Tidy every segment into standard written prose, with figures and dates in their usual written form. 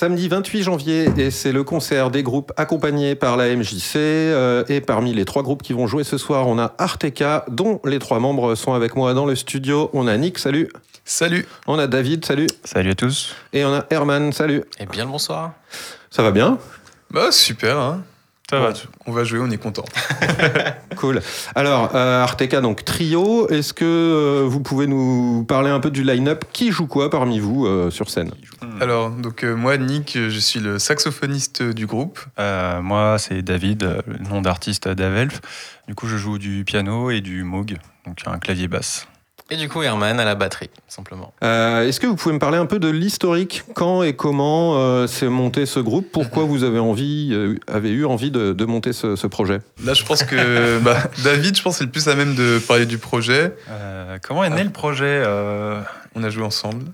Samedi 28 janvier, et c'est le concert des groupes accompagnés par la MJC. Et parmi les 3 groupes qui vont jouer ce soir, on a Arteka, dont les 3 membres sont avec moi dans le studio. On a Nick, salut. Salut. On a David, salut. Salut à tous. Et on a Herman, salut. Eh bien le bonsoir. Ça va bien ? Bah super, hein. Ça va. On va jouer, on est content. Cool. Alors, Arteka, donc trio, est-ce que vous pouvez nous parler un peu du line-up ? Qui joue quoi parmi vous sur scène ? Alors, donc moi, Nick, je suis le saxophoniste du groupe. Moi, c'est David, le nom d'artiste d'Avelf. Du coup, je joue du piano et du Moog, donc un clavier basse. Et du coup, Herman à la batterie, simplement. Est-ce que vous pouvez me parler un peu de l'historique ? Quand et comment s'est monté ce groupe ? Pourquoi vous avez eu envie de monter ce projet ? Là, je pense que David, je pense, c'est le plus à même de parler du projet. Comment est né le projet On a joué ensemble.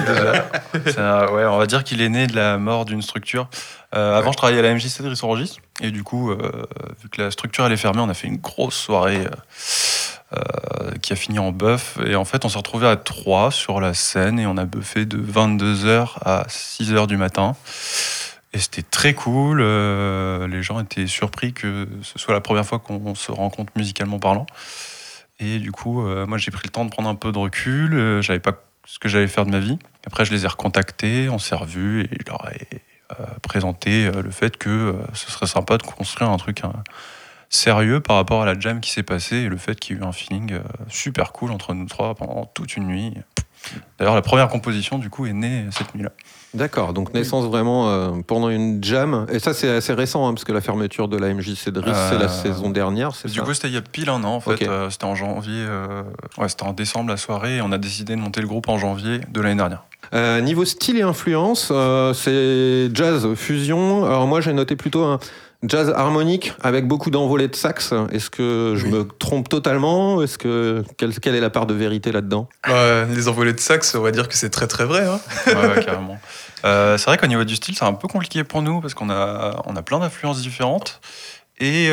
On va dire qu'il est né de la mort d'une structure. Avant, je travaillais à la MJC de Rissorangis. Et du coup, vu que la structure elle est fermée, on a fait une grosse soirée qui a fini en bœuf. Et en fait, on s'est retrouvés à 3 sur la scène et on a buffé de 22h à 6h du matin. Et c'était très cool. Les gens étaient surpris que ce soit la première fois qu'on se rencontre musicalement parlant. Et du coup, moi, j'ai pris le temps de prendre un peu de recul. Je savais pas ce que j'allais faire de ma vie. Après, je les ai recontactés, on s'est revus et je leur ai présenté le fait que ce serait sympa de construire un truc sérieux par rapport à la jam qui s'est passée et le fait qu'il y ait eu un feeling super cool entre nous 3 pendant toute une nuit. D'ailleurs, la première composition, du coup, est née cette nuit-là. D'accord, donc naissance vraiment pendant une jam. Et ça, c'est assez récent, parce que la fermeture de la MJC de Riss, c'est la saison dernière, c'est du ça ? coup, c'était il y a pile un an, en fait. Okay. C'était en janvier. C'était en décembre, la soirée. Et on a décidé de monter le groupe en janvier de l'année dernière. Niveau style et influence, c'est jazz fusion. Alors moi, j'ai noté plutôt un jazz harmonique avec beaucoup d'envolées de sax. Est-ce que je me trompe totalement ? Quelle est la part de vérité là-dedans ? Les envolées de sax, on va dire que c'est très très vrai. Hein. Ouais, carrément. C'est vrai qu'au niveau du style, c'est un peu compliqué pour nous parce qu'on a plein d'influences différentes. Et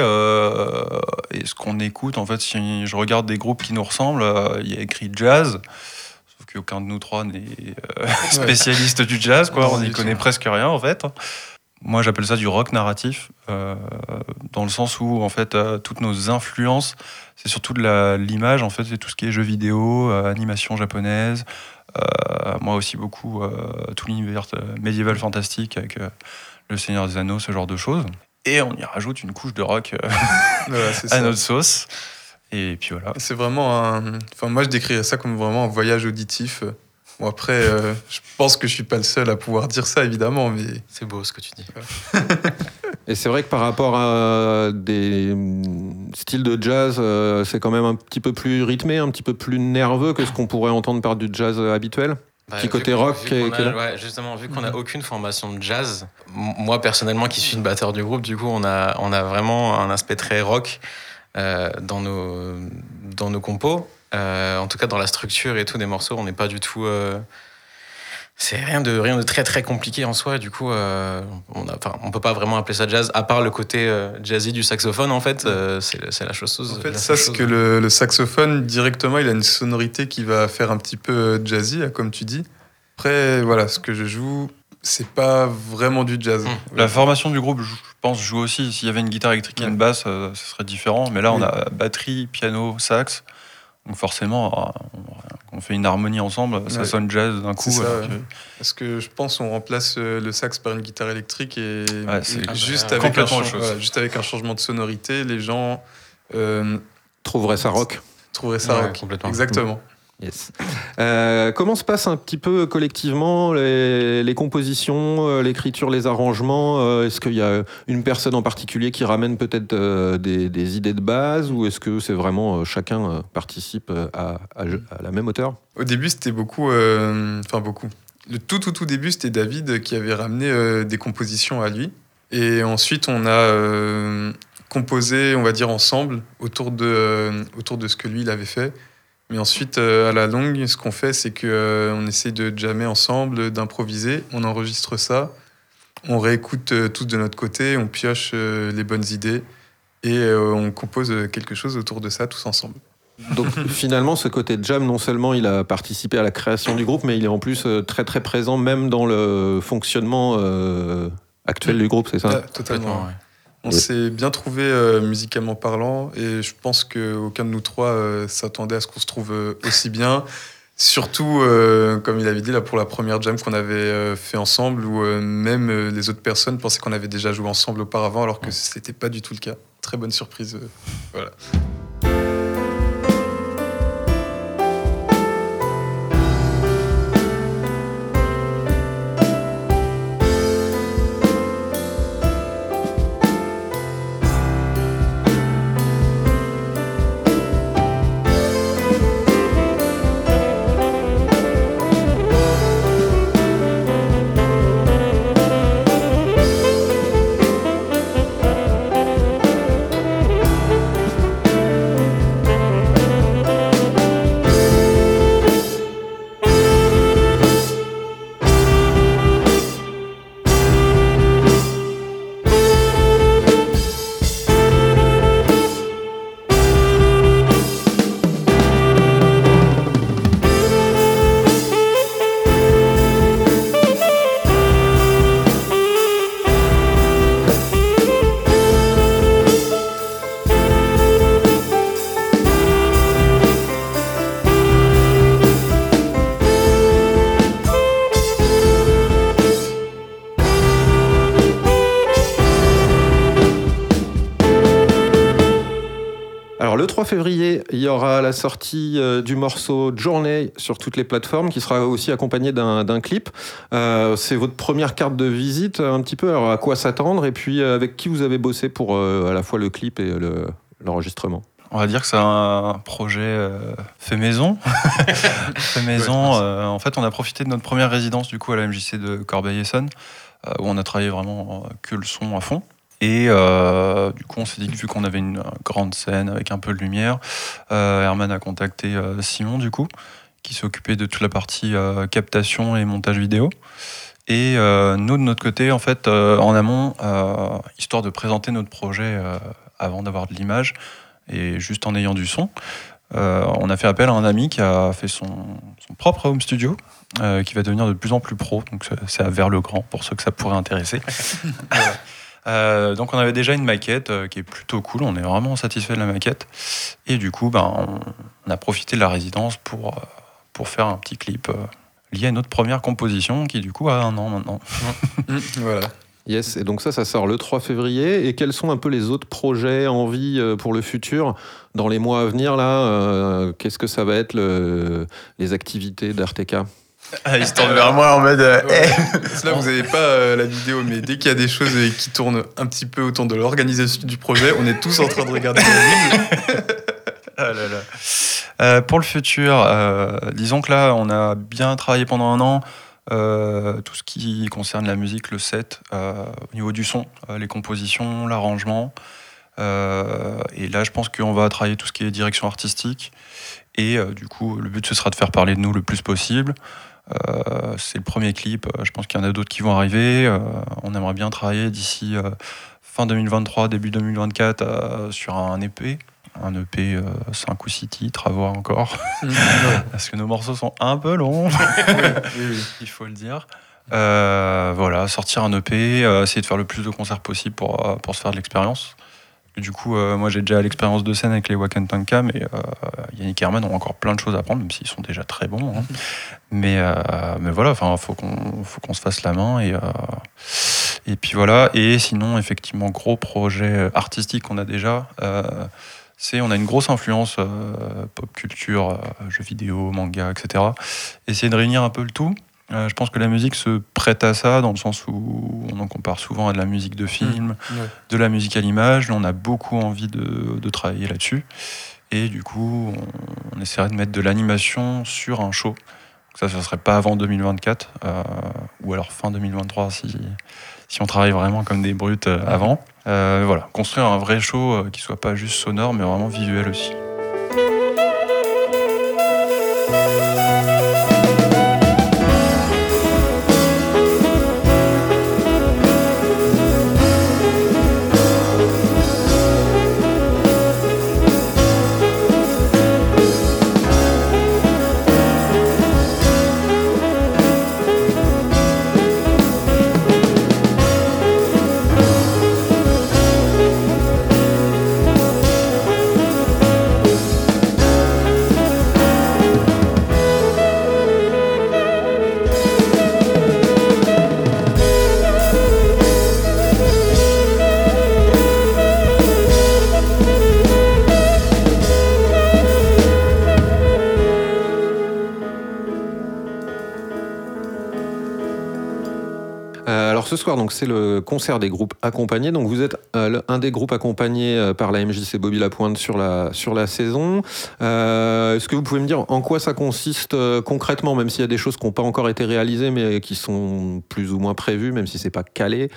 ce qu'on écoute, en fait, si je regarde des groupes qui nous ressemblent, il y a écrit jazz. Sauf qu'aucun de nous 3 n'est spécialiste du jazz, quoi. On n'y connaît presque rien, en fait. Moi, j'appelle ça du rock narratif, dans le sens où, en fait, toutes nos influences, c'est surtout de l'image, en fait, c'est tout ce qui est jeux vidéo, animation japonaise. Moi aussi, beaucoup, tout l'univers médiéval fantastique avec Le Seigneur des Anneaux, ce genre de choses. Et on y rajoute une couche de rock à notre sauce. Et puis voilà. C'est vraiment moi, je décrirais ça comme vraiment un voyage auditif. Bon, après, je pense que je suis pas le seul à pouvoir dire ça, évidemment, mais... C'est beau ce que tu dis. Et c'est vrai que par rapport à des styles de jazz, c'est quand même un petit peu plus rythmé, un petit peu plus nerveux que ce qu'on pourrait entendre par du jazz habituel. Petit côté rock. Justement, vu qu'on n'a aucune formation de jazz, moi personnellement qui suis le batteur du groupe, du coup on a vraiment un aspect très rock dans nos compos. En tout cas dans la structure et tout des morceaux, on n'est pas du tout... c'est rien de très très compliqué en soi. Du coup, on peut pas vraiment appeler ça jazz, à part le côté jazzy du saxophone. En fait, c'est la chose. En fait, ça c'est que le saxophone directement, il a une sonorité qui va faire un petit peu jazzy, comme tu dis. Après, voilà, ce que je joue, c'est pas vraiment du jazz. La formation du groupe, je pense, joue aussi. S'il y avait une guitare électrique et une basse, ce serait différent. Mais là, on a batterie, piano, sax. Donc forcément, on fait une harmonie ensemble, ça sonne jazz d'un coup. C'est ça, parce que je pense qu'on remplace le sax par une guitare électrique et juste avec un changement de sonorité, les gens trouveraient ça rock. Complètement. Exactement. Yes. Comment se passe un petit peu collectivement les compositions, l'écriture, les arrangements ? Est-ce qu'il y a une personne en particulier qui ramène peut-être des idées de base, ou est-ce que c'est vraiment chacun participe à la même hauteur ? Au début, c'était beaucoup. Le tout début, c'était David qui avait ramené des compositions à lui. Et ensuite, on a composé, on va dire, ensemble autour de ce que lui, il avait fait. Mais ensuite, à la longue, ce qu'on fait, c'est qu'on essaie de jammer ensemble, d'improviser. On enregistre ça, on réécoute tous de notre côté, on pioche les bonnes idées et on compose quelque chose autour de ça tous ensemble. Donc finalement, ce côté jam, non seulement il a participé à la création du groupe, mais il est en plus très très présent même dans le fonctionnement actuel du groupe, c'est ça? Totalement. Ouais. On s'est bien trouvé musicalement parlant et je pense qu'aucun de nous trois s'attendait à ce qu'on se trouve aussi bien. Surtout, comme il avait dit, là, pour la première jam qu'on avait fait ensemble, où même les autres personnes pensaient qu'on avait déjà joué ensemble auparavant, alors que c'était pas du tout le cas. Très bonne surprise. Voilà. Le 3 février, il y aura la sortie du morceau Journey sur toutes les plateformes, qui sera aussi accompagné d'un clip. C'est votre première carte de visite, un petit peu. Alors, à quoi s'attendre? Et puis, avec qui vous avez bossé pour à la fois le clip et l'enregistrement? On va dire que c'est un projet fait maison. Fait maison. En fait, on a profité de notre première résidence du coup à la MJC de Corbeil-Essonnes, où on a travaillé vraiment que le son à fond. Et du coup, on s'est dit que vu qu'on avait une grande scène avec un peu de lumière, Herman a contacté Simon, du coup, qui s'occupait de toute la partie captation et montage vidéo. Et nous, de notre côté, en fait, en amont, histoire de présenter notre projet avant d'avoir de l'image, et juste en ayant du son, on a fait appel à un ami qui a fait son propre home studio, qui va devenir de plus en plus pro. Donc c'est à Vers-le-Grand, pour ceux que ça pourrait intéresser. Donc on avait déjà une maquette qui est plutôt cool, on est vraiment satisfait de la maquette. Et du coup, on a profité de la résidence pour faire un petit clip lié à notre première composition, qui du coup a 1 an maintenant. Voilà. Yes, et donc ça sort le 3 février. Et quels sont un peu les autres projets, envies pour le futur, dans les mois à venir là qu'est-ce que ça va être les activités d'RTK? Il se tourne vers moi en mode Là, vous n'avez pas la vidéo, mais dès qu'il y a des choses qui tournent un petit peu autour de l'organisation du projet, on est tous en train de regarder la ligne. Ah là là. Pour le futur, disons que là, on a bien travaillé pendant 1 an. Tout ce qui concerne la musique, le set, au niveau du son, les compositions, l'arrangement. Et là, je pense qu'on va travailler tout ce qui est direction artistique. Et du coup, le but, ce sera de faire parler de nous le plus possible. C'est le premier clip. Je pense qu'il y en a d'autres qui vont arriver. On aimerait bien travailler d'ici fin 2023, début 2024 sur un EP. Un EP 5 ou 6 titres, à voir encore. Parce que nos morceaux sont un peu longs. Oui. Il faut le dire. Voilà, sortir un EP, essayer de faire le plus de concerts possible pour se faire de l'expérience. Du coup, moi j'ai déjà l'expérience de scène avec les Wakantanka, mais Yannick et Herman ont encore plein de choses à apprendre, même s'ils sont déjà très bons. Hein. Mais voilà, faut qu'on se fasse la main et puis voilà. Et sinon, effectivement, gros projet artistique qu'on a déjà. On a une grosse influence pop culture, jeux vidéo, manga, etc. Essayer de réunir un peu le tout. Je pense que la musique se prête à ça, dans le sens où on en compare souvent à de la musique de film, de la musique à l'image. Nous, on a beaucoup envie de travailler là-dessus. Et du coup, on essaierait de mettre de l'animation sur un show. Donc ça ne serait pas avant 2024, ou alors fin 2023 si on travaille vraiment comme des brutes avant. Voilà, construire un vrai show qui soit pas juste sonore, mais vraiment visuel aussi. Alors ce soir, donc c'est le concert des groupes accompagnés. Donc vous êtes un des groupes accompagnés par la MJC Bobby Lapointe sur la saison. Est-ce que vous pouvez me dire en quoi ça consiste concrètement, même s'il y a des choses qui n'ont pas encore été réalisées, mais qui sont plus ou moins prévues, même si c'est pas calé.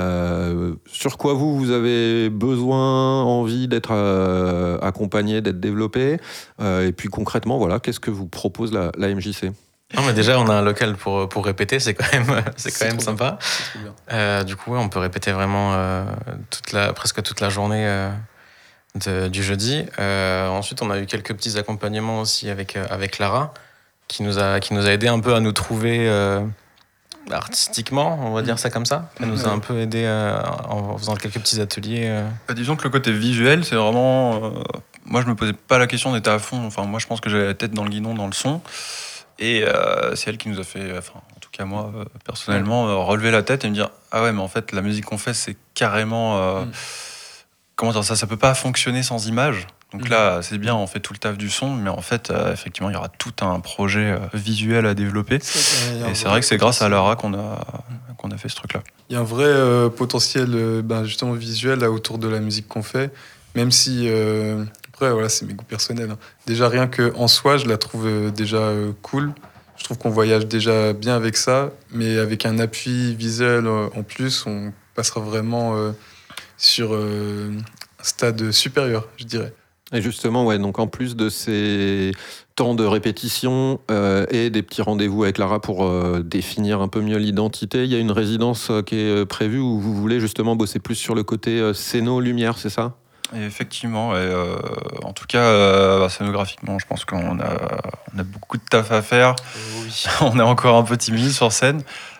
Sur quoi vous avez besoin, envie d'être accompagné, d'être développé, et puis concrètement, voilà, qu'est-ce que vous propose la MJC? Non, mais déjà, on a un local pour répéter, c'est quand même sympa. Du coup, on peut répéter vraiment presque toute la journée du jeudi. Ensuite, on a eu quelques petits accompagnements aussi avec Lara, qui nous a aidé un peu à nous trouver artistiquement, on va dire ça comme ça. Elle nous a un peu aidé en faisant quelques petits ateliers. Disons que le côté visuel, c'est vraiment... moi, je me posais pas la question d'être à fond. Enfin, moi, je pense que j'avais la tête dans le guidon, dans le son. Et c'est elle qui nous a fait, en tout cas moi, personnellement, relever la tête et me dire « Ah ouais, mais en fait, la musique qu'on fait, c'est carrément... comment dire ça, ça peut pas fonctionner sans image. Donc là, c'est bien, on fait tout le taf du son, mais en fait, effectivement, il y aura tout un projet visuel à développer. Et c'est vrai que c'est grâce à Lara qu'on a fait ce truc-là. Il y a un vrai potentiel justement visuel là, autour de la musique qu'on fait, même si... Après, voilà, c'est mes goûts personnels. Hein. Déjà, rien qu'en soi, je la trouve déjà cool. Je trouve qu'on voyage déjà bien avec ça, mais avec un appui visuel en plus, on passera vraiment sur un stade supérieur, je dirais. Et justement, ouais, donc en plus de ces temps de répétition et des petits rendez-vous avec Lara pour définir un peu mieux l'identité, il y a une résidence qui est prévue où vous voulez justement bosser plus sur le côté scéno-lumière, c'est ça ? Et effectivement, en tout cas, scénographiquement, je pense qu'on a beaucoup de taf à faire. Oui. On est encore un peu timide sur scène.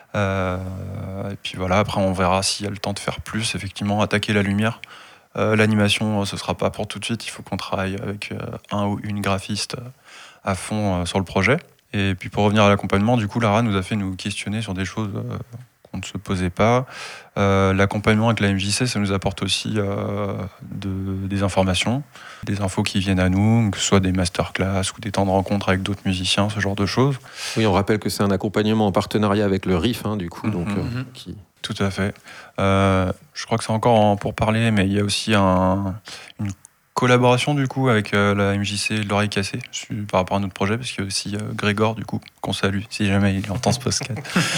Et puis voilà, après on verra s'il y a le temps de faire plus, effectivement, attaquer la lumière. L'animation, ce sera pas pour tout de suite, il faut qu'on travaille avec un ou une graphiste à fond sur le projet. Et puis pour revenir à l'accompagnement, du coup, Lara nous a fait nous questionner sur des choses qu'on ne se posait pas. L'accompagnement avec la MJC, ça nous apporte aussi des informations, des infos qui viennent à nous, que ce soit des masterclass ou des temps de rencontre avec d'autres musiciens, ce genre de choses. Oui, on rappelle que c'est un accompagnement en partenariat avec le RIF, du coup. Donc, Tout à fait. Je crois que c'est encore pour parler, mais il y a aussi une collaboration du coup avec la MJC de l'Oreille Cassée par rapport à notre projet, parce qu'il y a aussi Grégor du coup qu'on salue si jamais il entend ce podcast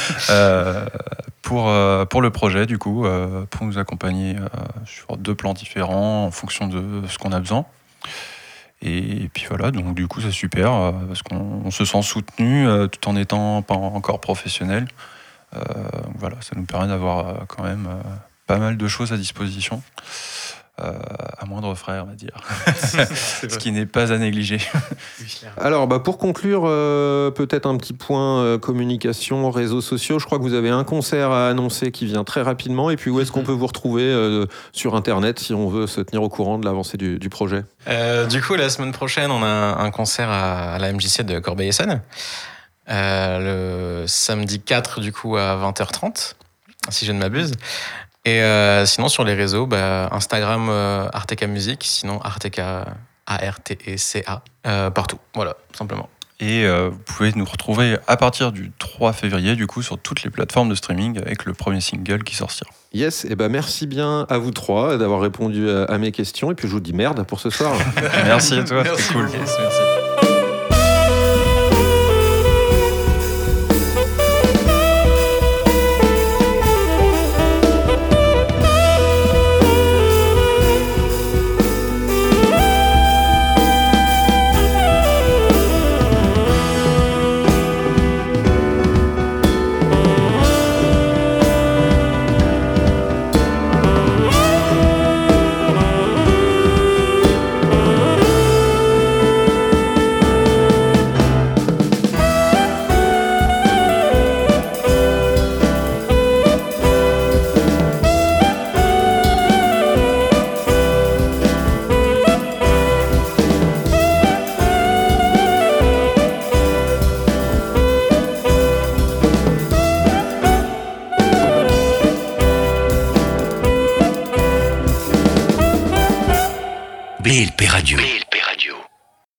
pour le projet du coup pour nous accompagner sur 2 plans différents en fonction de ce qu'on a besoin. Et puis voilà, donc du coup c'est super parce qu'on se sent soutenu tout en n'étant pas encore professionnel. Voilà, ça nous permet d'avoir quand même pas mal de choses à disposition. À moindre frais, on va dire. Ce qui n'est pas à négliger. Alors, pour conclure, peut-être un petit point communication, réseaux sociaux. Je crois que vous avez un concert à annoncer qui vient très rapidement. Et puis, où est-ce qu'on peut vous retrouver sur Internet si on veut se tenir au courant de l'avancée du projet ? Du coup, la semaine prochaine, on a un concert à la MJC de Corbeil-Essonnes. Le samedi 4, du coup, à 20h30, si je ne m'abuse. Et sinon, sur les réseaux, Instagram, Arteca Music, sinon Arteca, A-R-T-E-C-A, partout, voilà, simplement. Et vous pouvez nous retrouver à partir du 3 février, du coup, sur toutes les plateformes de streaming avec le premier single qui sortira. Yes, et merci bien à vous 3 d'avoir répondu à mes questions. Et puis, je vous dis merde pour ce soir. Merci à toi, c'était cool. Yes, merci. BLP Radio.